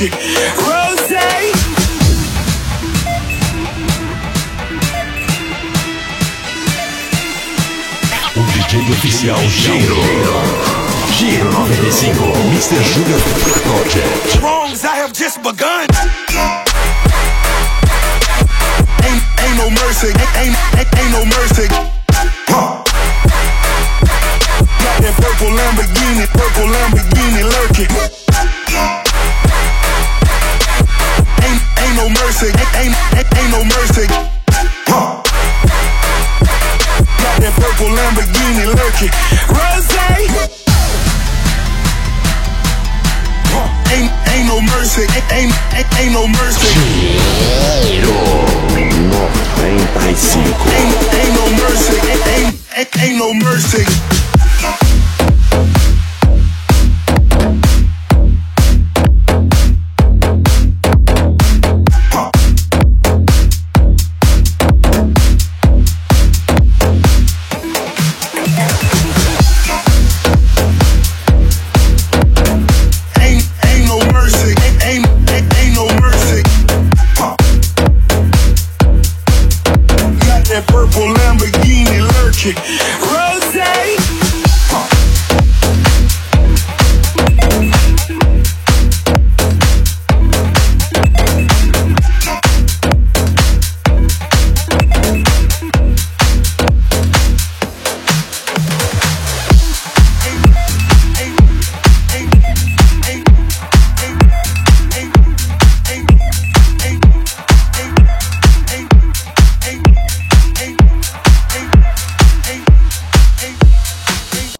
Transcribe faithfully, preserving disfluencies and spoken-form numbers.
lurking. Rosé. O D J oficial Giro. Giro noventa e cinco, mister Sugar Project. Wrongs I have just begun. Ain't, ain't no mercy, ain't, ain't, ain't no mercy. Huh. Got that purple Lamborghini, purple Lamborghini lurking. Ain't, ain't no mercy, ain't, ain't, ain't no mercy. Huh. Got that purple Lamborghini lurking. Rosé. Ain't, ain't no mercy, ain't, ain't, ain't no mercy. Giro noventa e cinco. Ain't, ain't no mercy, ain't, ain't, ain't no mercy.